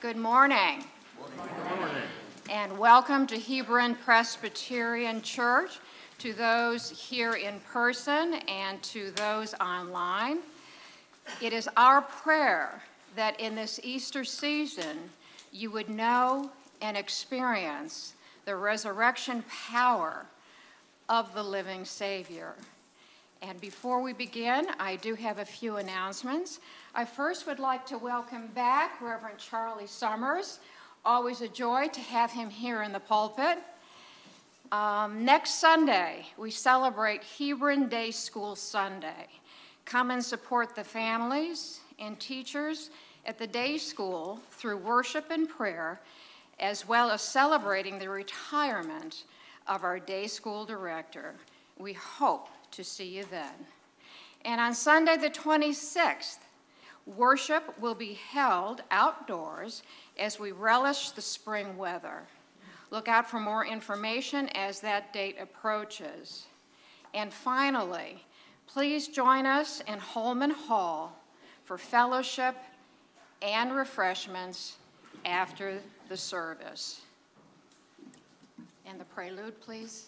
Good morning. Good morning. And welcome to Hebron Presbyterian Church, to those here in person and to those online. It is our prayer that in this Easter season, you would know and experience the resurrection power of the living Savior. And before we begin, I do have a few announcements. I first would like to welcome back Reverend Charlie Summers. Always a joy to have him here in the pulpit. Next Sunday, we celebrate Hebron Day School Sunday. Come and support the families and teachers at the day school through worship and prayer, as well as celebrating the retirement of our day school director. We hope to see you then. And on Sunday the 26th, worship will be held outdoors as we relish the spring weather. Look out for more information as that date approaches. And finally, please join us in Holman Hall for fellowship and refreshments after the service. And the prelude, please.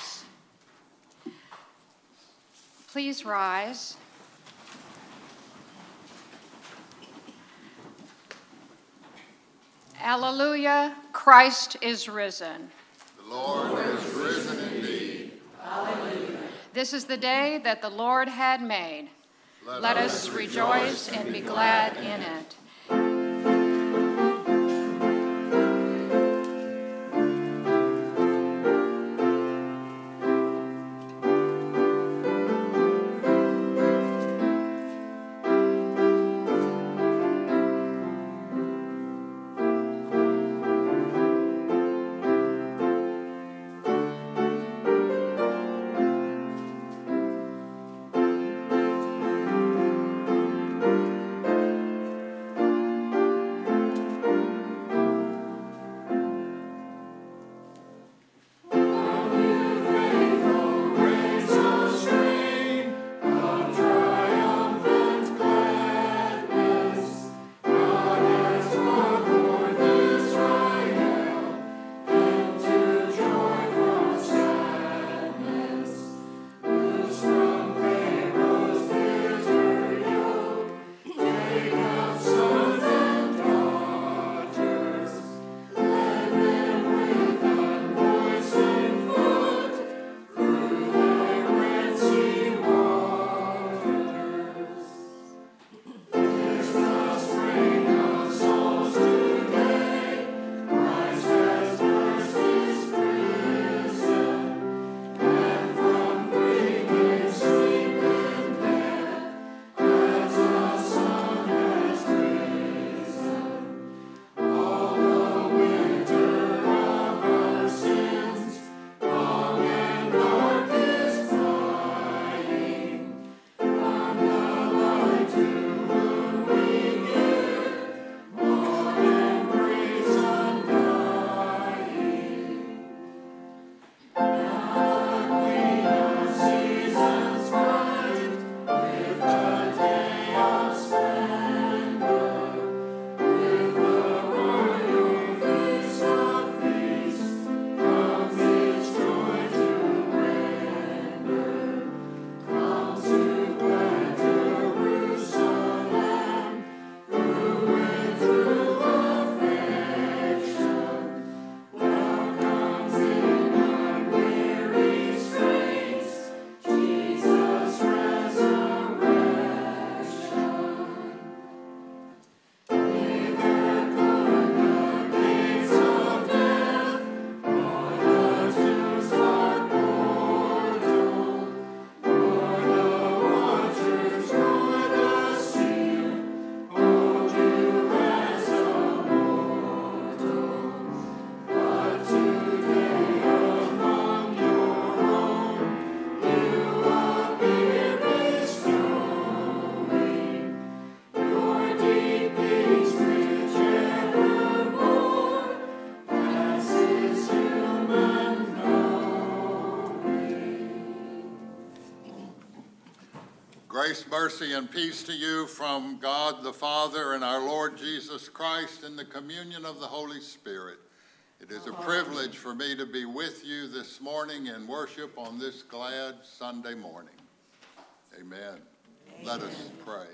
Mass. Please rise. Alleluia, Christ is risen. The Lord is risen indeed. Alleluia. This is the day that the Lord had made. Let us rejoice and be glad in it. Grace, mercy, and peace to you from God the Father and our Lord Jesus Christ in the communion of the Holy Spirit. It is a privilege for me to be with you this morning in worship on this glad Sunday morning. Amen. Let us pray.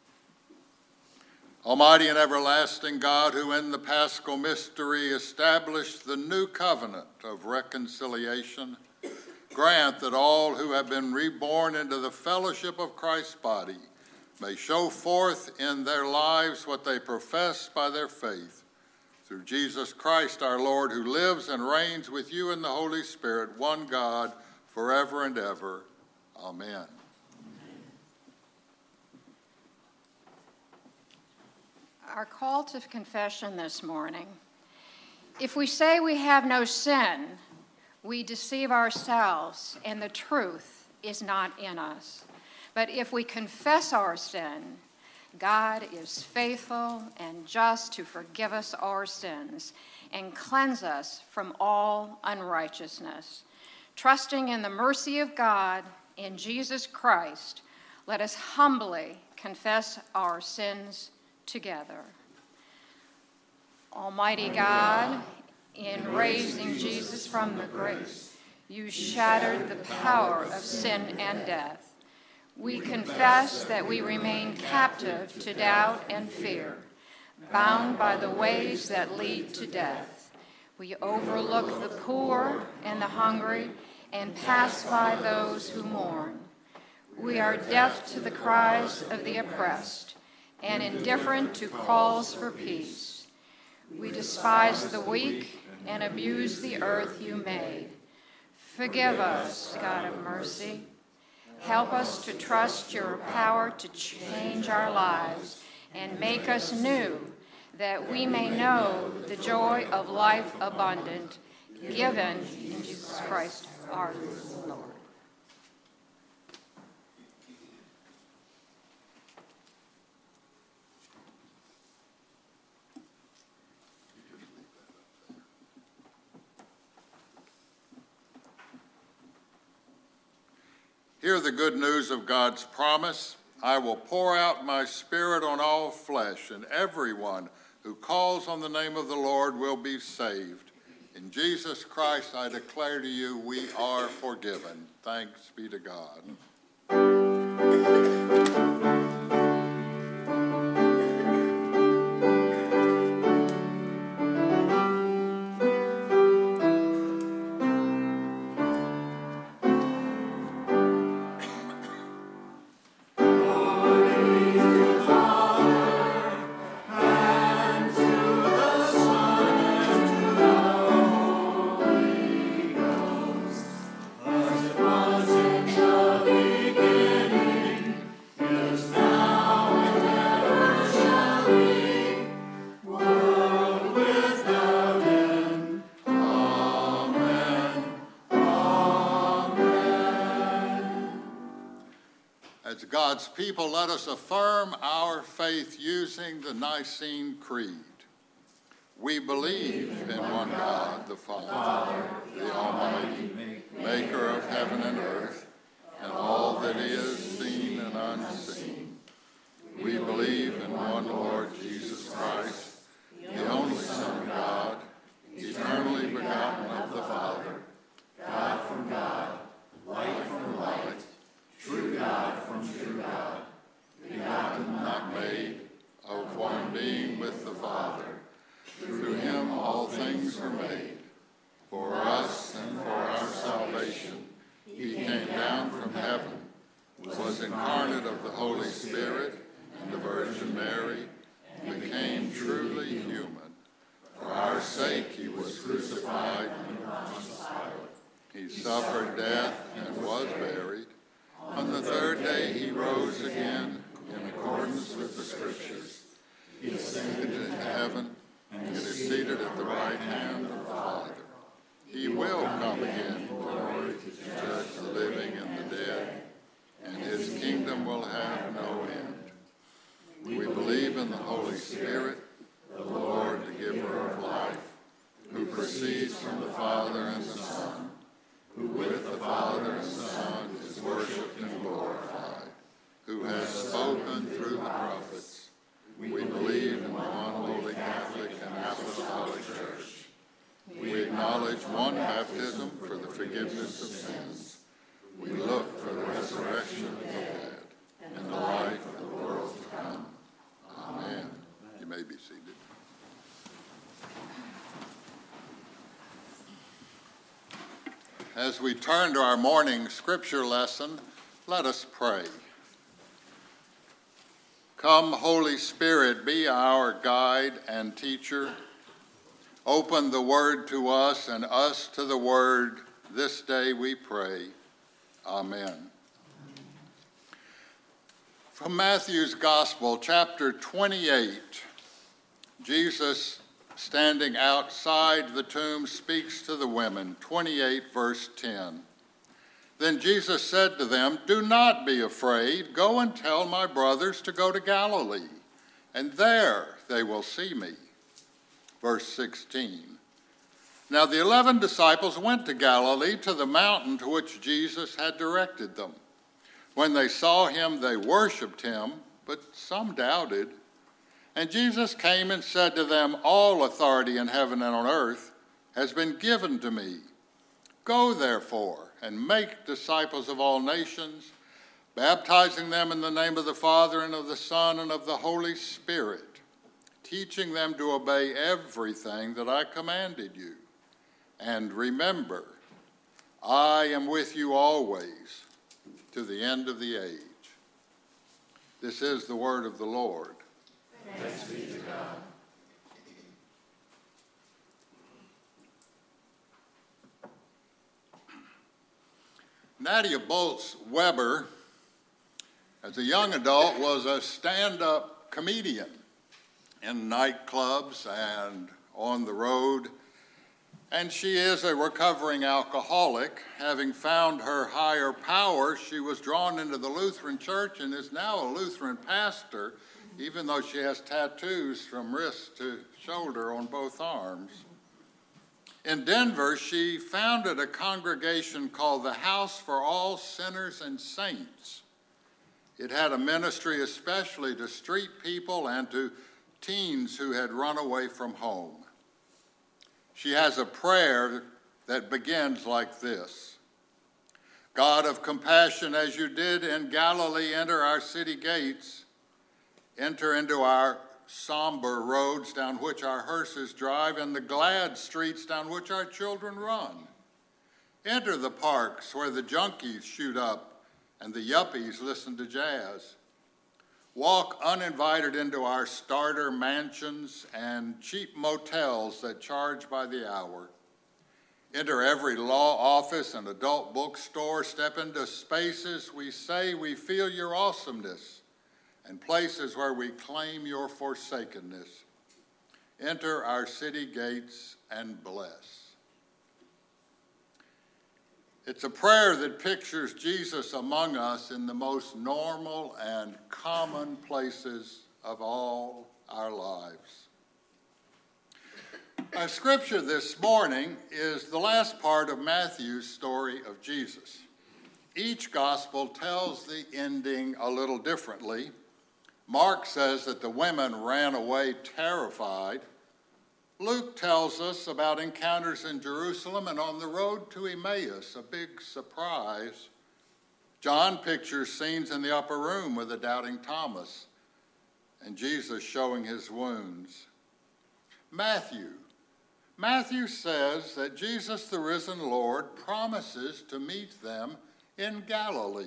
Almighty and everlasting God, who in the Paschal mystery established the new covenant of reconciliation, grant that all who have been reborn into the fellowship of Christ's body may show forth in their lives what they profess by their faith. Through Jesus Christ our Lord, who lives and reigns with you in the Holy Spirit, one God, forever and ever. Amen. Our call to confession this morning. If we say we have no sin, we deceive ourselves, and the truth is not in us. But if we confess our sin, God is faithful and just to forgive us our sins and cleanse us from all unrighteousness. Trusting in the mercy of God in Jesus Christ, let us humbly confess our sins together. Almighty God, in raising Jesus from the grave, You shattered the power of sin and death. We confess that we remain captive to doubt and fear, bound by the ways that lead to death. We overlook the poor and the hungry and pass by those who mourn. We are deaf to the cries of the oppressed and indifferent to calls for peace. We despise the weak and abuse the earth you made. Forgive us, God of mercy. Help us to trust your power to change our lives and make us new, that we may know the joy of life abundant, given in Jesus Christ our Lord. Hear the good news of God's promise. I will pour out my Spirit on all flesh, and everyone who calls on the name of the Lord will be saved. In Jesus Christ, I declare to you, we are forgiven. Thanks be to God. As God's people, let us affirm our faith using the Nicene Creed. We believe in one God, the Father, the Almighty, maker of heaven and earth, and all that is seen and unseen. We believe in one Lord Jesus Christ, the only Son of God, eternally begotten of the Father, God from God, light from light, true God from true God, begotten, not made, of one being with the Father. Through him all things were made. For us and for our salvation, he came down from heaven, was incarnate of the Holy Spirit and the Virgin Mary, and became truly human. For our sake he was crucified under Pontius Pilate. He suffered death and was buried. On the third day he rose again in accordance with the Scriptures. He ascended into heaven and is seated at the right hand of the Father. He will come again in glory to judge the living and the dead, and his kingdom will have no end. We believe in the Holy Spirit, the Lord, the giver of life, who proceeds from the Father and the Son, who with the Father and the Son is worshipped and glorified, who has spoken through the prophets. We believe in one holy Catholic and Apostolic Church. We acknowledge one baptism for the forgiveness of sins. We look for the resurrection of the dead and the life of the world to come. Amen. You may be seated. As we turn to our morning scripture lesson, let us pray. Come, Holy Spirit, be our guide and teacher. Open the word to us and us to the word this day, we pray. Amen. From Matthew's Gospel, chapter 28, Jesus, standing outside the tomb, speaks to the women. 28, verse 10. Then Jesus said to them, "Do not be afraid. Go and tell my brothers to go to Galilee, and there they will see me." Verse 16. Now the 11 disciples went to Galilee, to the mountain to which Jesus had directed them. When they saw him, they worshipped him, but some doubted. And Jesus came and said to them, "All authority in heaven and on earth has been given to me. Go, therefore, and make disciples of all nations, baptizing them in the name of the Father and of the Son and of the Holy Spirit, teaching them to obey everything that I commanded you. And remember, I am with you always to the end of the age. This is the word of the Lord. Thanks be to God. Nadia Bolz-Weber, as a young adult, was a stand-up comedian in nightclubs and on the road. And she is a recovering alcoholic. Having found her higher power, she was drawn into the Lutheran Church and is now a Lutheran pastor, even though she has tattoos from wrist to shoulder on both arms. In Denver, she founded a congregation called the House for All Sinners and Saints. It had a ministry especially to street people and to teens who had run away from home. She has a prayer that begins like this: God of compassion, as you did in Galilee, enter our city gates, enter into our somber roads down which our hearses drive, and the glad streets down which our children run. Enter the parks where the junkies shoot up and the yuppies listen to jazz. Walk uninvited into our starter mansions and cheap motels that charge by the hour. Enter every law office and adult bookstore. Step into spaces we say we feel your awesomeness, and places where we claim your forsakenness. Enter our city gates and bless. It's a prayer that pictures Jesus among us in the most normal and common places of all our lives. Our scripture this morning is the last part of Matthew's story of Jesus. Each gospel tells the ending a little differently. Mark says that the women ran away terrified. Luke tells us about encounters in Jerusalem and on the road to Emmaus, a big surprise. John pictures scenes in the upper room with a doubting Thomas and Jesus showing his wounds. Matthew says that Jesus, the risen Lord, promises to meet them in Galilee.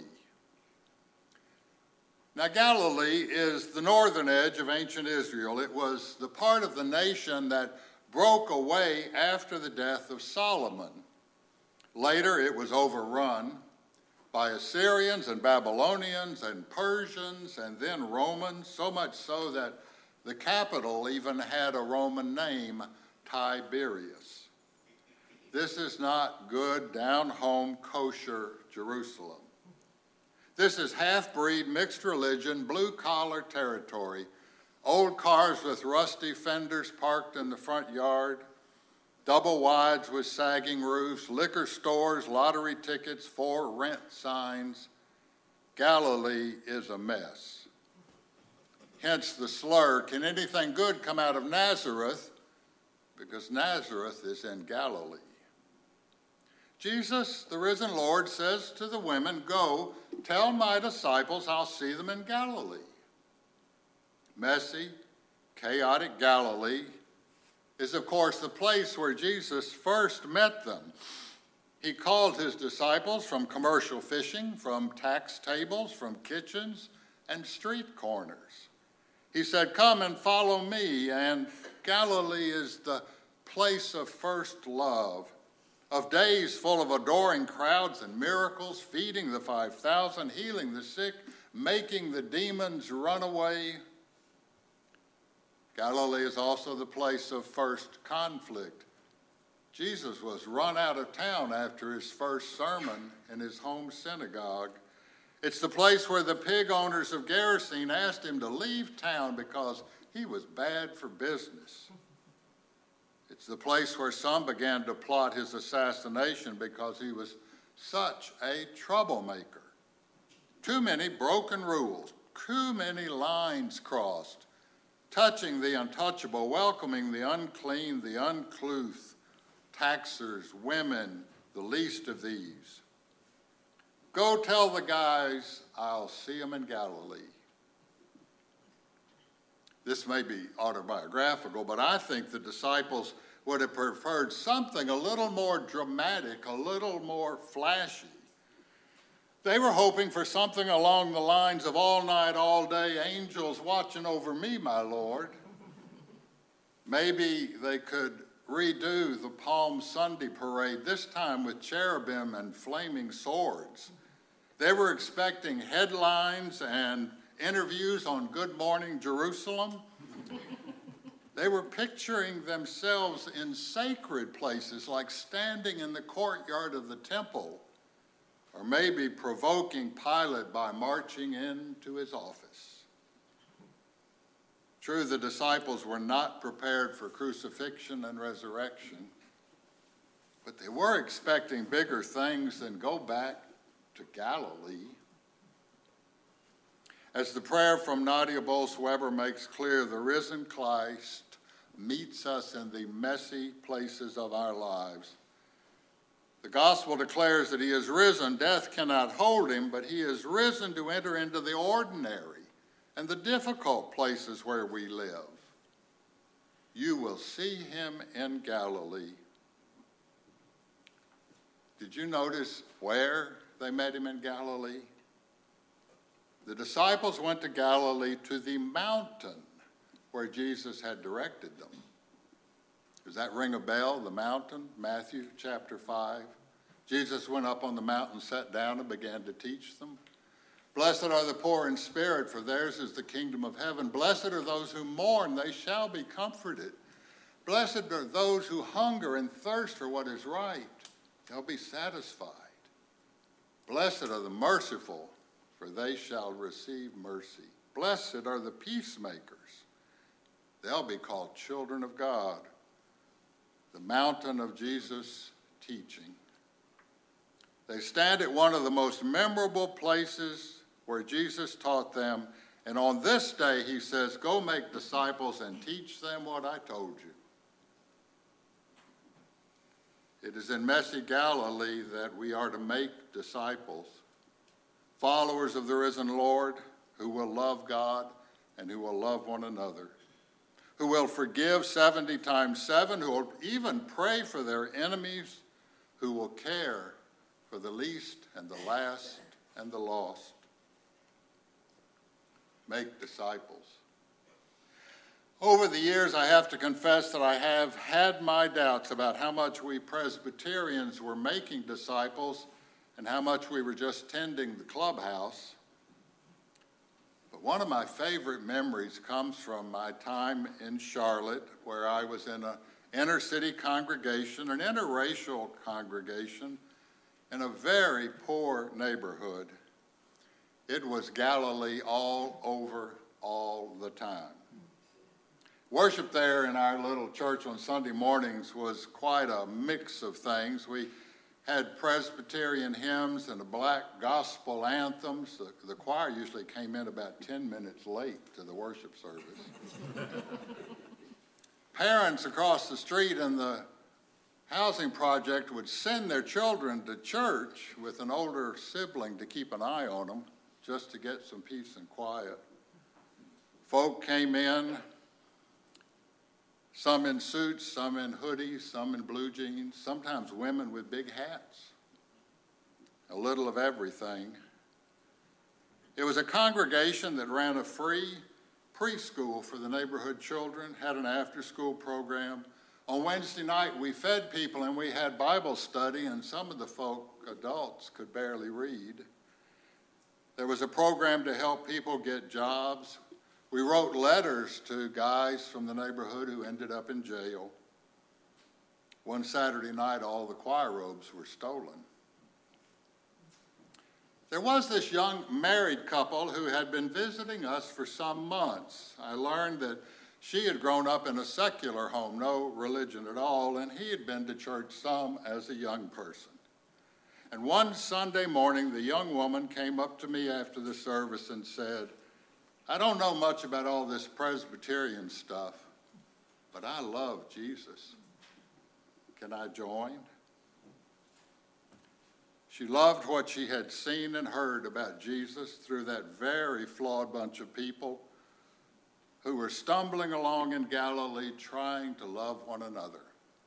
Now, Galilee is the northern edge of ancient Israel. It was the part of the nation that broke away after the death of Solomon. Later, it was overrun by Assyrians and Babylonians and Persians and then Romans, so much so that the capital even had a Roman name, Tiberias. This is not good, down-home, kosher Jerusalem. This is half-breed, mixed religion, blue-collar territory. Old cars with rusty fenders parked in the front yard, double wides with sagging roofs, liquor stores, lottery tickets, for rent signs. Galilee is a mess. Hence the slur, can anything good come out of Nazareth? Because Nazareth is in Galilee. Jesus, the risen Lord, says to the women, go, tell my disciples I'll see them in Galilee. Messy, chaotic Galilee is, of course, the place where Jesus first met them. He called his disciples from commercial fishing, from tax tables, from kitchens, and street corners. He said, come and follow me, and Galilee is the place of first love, of days full of adoring crowds and miracles, feeding the 5,000, healing the sick, making the demons run away. Galilee is also the place of first conflict. Jesus was run out of town after his first sermon in his home synagogue. It's the place where the pig owners of Gerasene asked him to leave town because he was bad for business. It's the place where some began to plot his assassination because he was such a troublemaker. Too many broken rules, too many lines crossed, touching the untouchable, welcoming the unclean, the uncouth, taxers, women, the least of these. Go tell the guys I'll see them in Galilee. This may be autobiographical, but I think the disciples would have preferred something a little more dramatic, a little more flashy. They were hoping for something along the lines of all night, all day, angels watching over me, my Lord. Maybe they could redo the Palm Sunday parade, this time with cherubim and flaming swords. They were expecting headlines and interviews on Good Morning Jerusalem. They were picturing themselves in sacred places, like standing in the courtyard of the temple, or maybe provoking Pilate by marching into his office. True, the disciples were not prepared for crucifixion and resurrection, but they were expecting bigger things than go back to Galilee. As the prayer from Nadia Bolz-Weber makes clear, the risen Christ meets us in the messy places of our lives. The gospel declares that he is risen. Death cannot hold him, but he is risen to enter into the ordinary and the difficult places where we live. You will see him in Galilee. Did you notice where they met him in Galilee? The disciples went to Galilee, to the mountain where Jesus had directed them. Does that ring a bell? The mountain, Matthew chapter 5. Jesus went up on the mountain, sat down, and began to teach them. Blessed are the poor in spirit, for theirs is the kingdom of heaven. Blessed are those who mourn, they shall be comforted. Blessed are those who hunger and thirst for what is right, they'll be satisfied. Blessed are the merciful, for they shall receive mercy. Blessed are the peacemakers, they'll be called children of God. The mountain of Jesus' teaching. They stand at one of the most memorable places where Jesus taught them, and on this day he says, go make disciples and teach them what I told you. It is in messy Galilee that we are to make disciples, followers of the risen Lord, who will love God and who will love one another, who will forgive 70 times 7, who will even pray for their enemies, who will care for the least and the last and the lost. Make disciples. Over the years, I have to confess that I have had my doubts about how much we Presbyterians were making disciples and how much we were just tending the clubhouse. But one of my favorite memories comes from my time in Charlotte, where I was in an inner city congregation, an interracial congregation, in a very poor neighborhood. It was Galilee all over, all the time. Worship there in our little church on Sunday mornings was quite a mix of things. We had Presbyterian hymns and the black gospel anthems. The choir usually came in about 10 minutes late to the worship service. Parents across the street in the housing project would send their children to church with an older sibling to keep an eye on them, just to get some peace and quiet. Folk came in, some in suits, some in hoodies, some in blue jeans, sometimes women with big hats, a little of everything. It was a congregation that ran a free preschool for the neighborhood children, had an after-school program. On Wednesday night, we fed people and we had Bible study, and some of the folk, adults, could barely read. There was a program to help people get jobs. We wrote letters to guys from the neighborhood who ended up in jail. One Saturday night, all the choir robes were stolen. There was this young married couple who had been visiting us for some months. I learned that she had grown up in a secular home, no religion at all, and he had been to church some as a young person. And one Sunday morning, the young woman came up to me after the service and said, I don't know much about all this Presbyterian stuff, but I love Jesus. Can I join? She loved what she had seen and heard about Jesus through that very flawed bunch of people who were stumbling along in Galilee trying to love one another.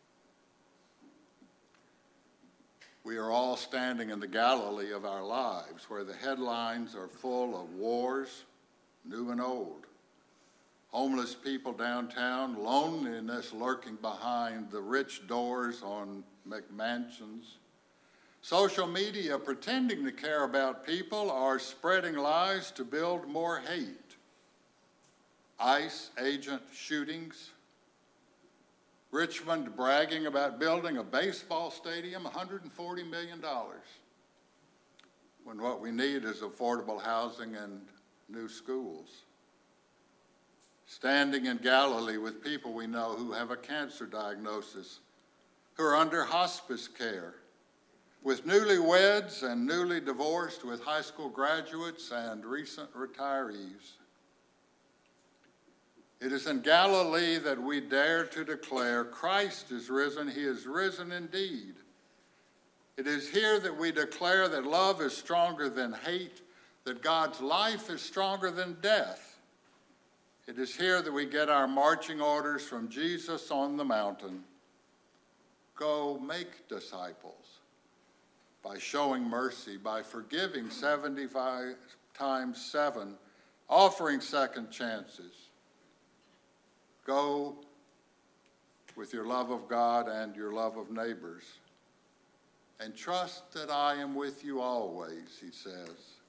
We are all standing in the Galilee of our lives, where the headlines are full of wars, new and old. Homeless people downtown, loneliness lurking behind the rich doors on McMansions. Social media pretending to care about people are spreading lies to build more hate. ICE agent shootings. Richmond bragging about building a baseball stadium, $140 million, when what we need is affordable housing and new schools. Standing in Galilee with people we know who have a cancer diagnosis, who are under hospice care, with newlyweds and newly divorced, with high school graduates and recent retirees. It is in Galilee that we dare to declare, Christ is risen, he is risen indeed. It is here that we declare that love is stronger than hate, that God's life is stronger than death. It is here that we get our marching orders from Jesus on the mountain. Go make disciples by showing mercy, by forgiving 75 times 7, offering second chances. Go with your love of God and your love of neighbors, and trust that I am with you always, he says.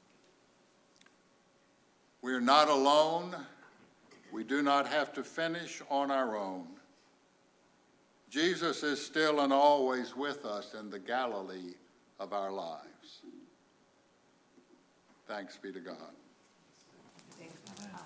We are not alone. We do not have to finish on our own. Jesus is still and always with us in the Galilee of our lives. Thanks be to God. Thanks be to God.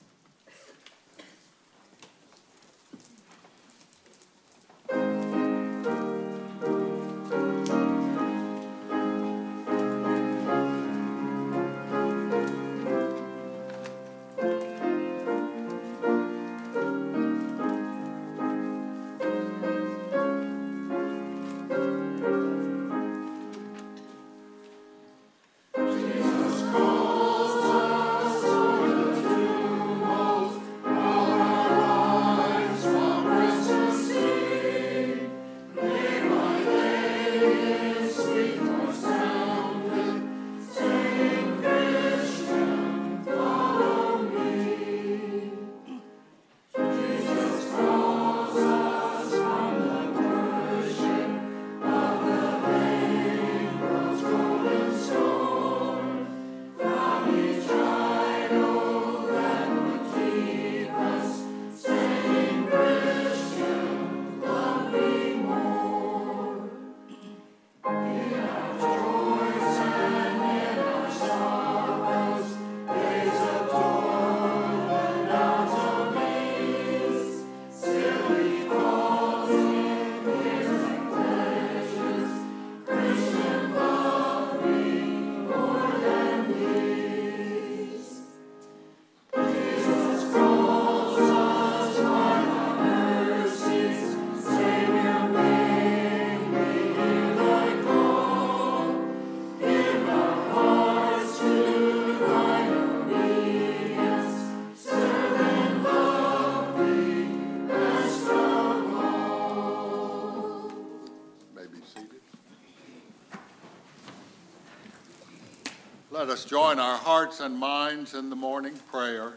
Let us join our hearts and minds in the morning prayer.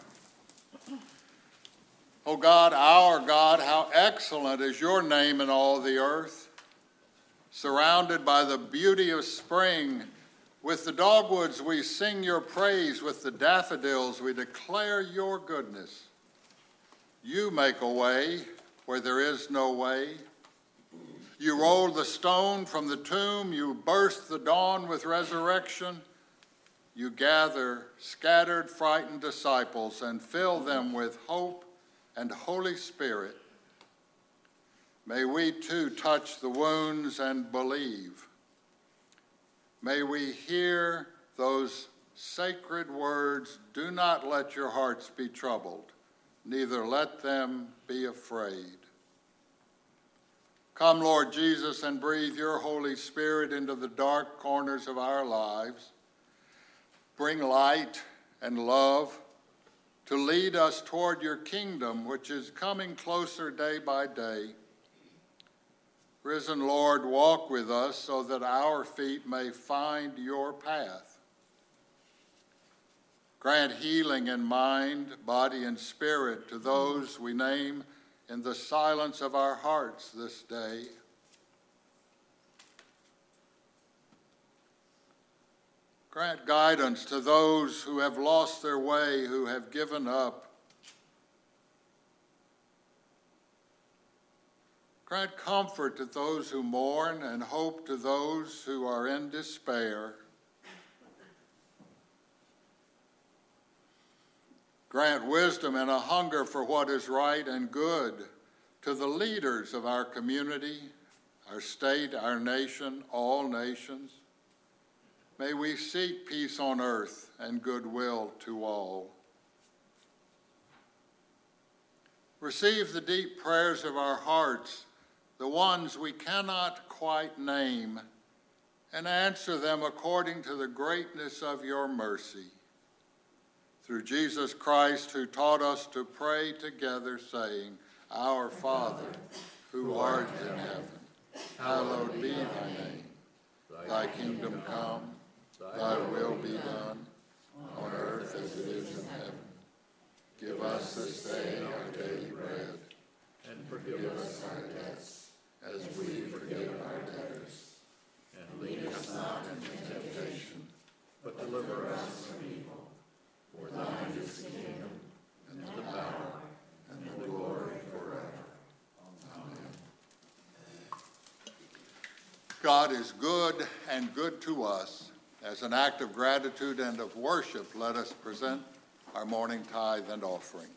O God, our God, how excellent is your name in all the earth. Surrounded by the beauty of spring, with the dogwoods we sing your praise, with the daffodils we declare your goodness. You make a way where there is no way. You roll the stone from the tomb, you burst the dawn with resurrection. You gather scattered, frightened disciples and fill them with hope and Holy Spirit. May we too touch the wounds and believe. May we hear those sacred words, do not let your hearts be troubled, neither let them be afraid. Come, Lord Jesus, and breathe your Holy Spirit into the dark corners of our lives. Bring light and love to lead us toward your kingdom, which is coming closer day by day. Risen Lord, walk with us so that our feet may find your path. Grant healing in mind, body, and spirit to those we name in the silence of our hearts this day. Grant guidance to those who have lost their way, who have given up. Grant comfort to those who mourn and hope to those who are in despair. Grant wisdom and a hunger for what is right and good to the leaders of our community, our state, our nation, all nations. May we seek peace on earth and goodwill to all. Receive the deep prayers of our hearts, the ones we cannot quite name, and answer them according to the greatness of your mercy. Through Jesus Christ, who taught us to pray together, saying, Our Father, who art in heaven, hallowed be thy name. Thy kingdom come, thy will be done, on earth as it is in heaven. Give us this day our daily bread, and forgive us our debts, as we forgive our debtors. And lead us not into temptation, but deliver us from evil. For thine is the kingdom, and the power, and the glory forever. Amen. God is good and good to us. As an act of gratitude and of worship, let us present our morning tithe and offering.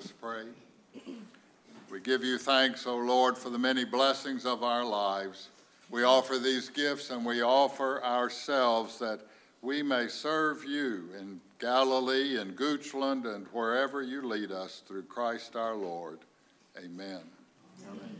us pray. We give you thanks, O Lord, for the many blessings of our lives. We offer these gifts and we offer ourselves that we may serve you in Galilee and Goochland and wherever you lead us through Christ our Lord. Amen. Amen.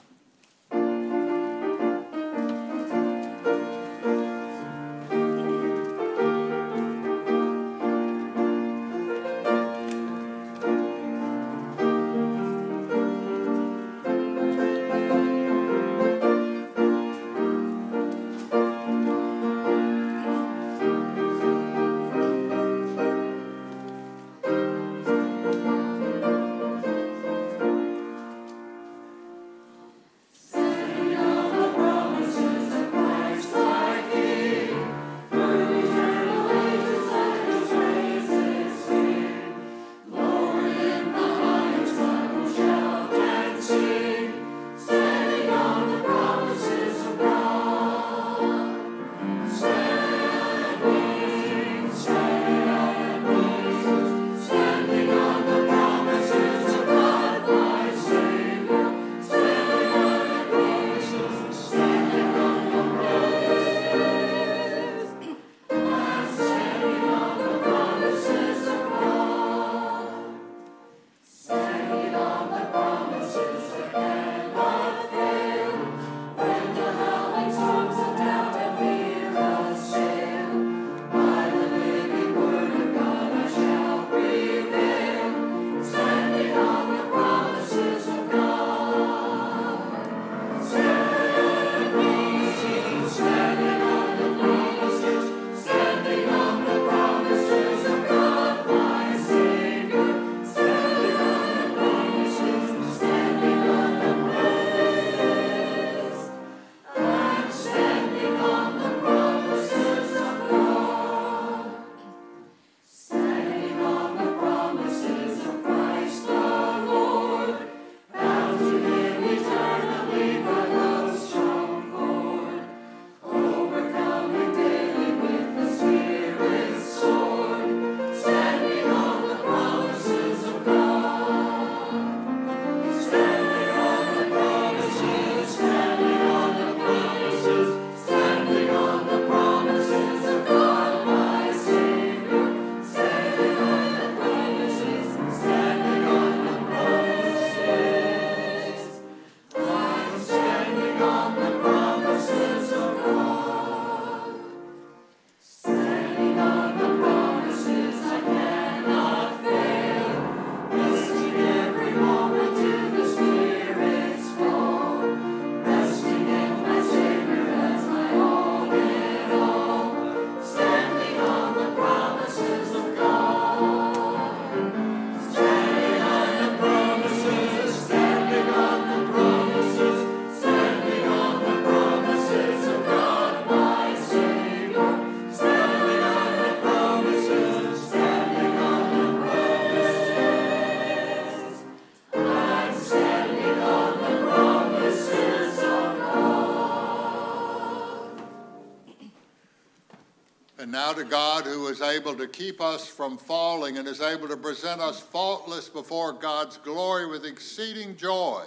And now to God, who is able to keep us from falling and is able to present us faultless before God's glory with exceeding joy,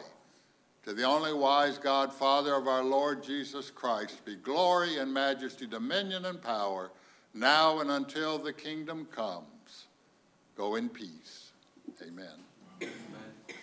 to the only wise God, Father of our Lord Jesus Christ, be glory and majesty, dominion and power, now and until the kingdom comes. Go in peace. Amen. Amen.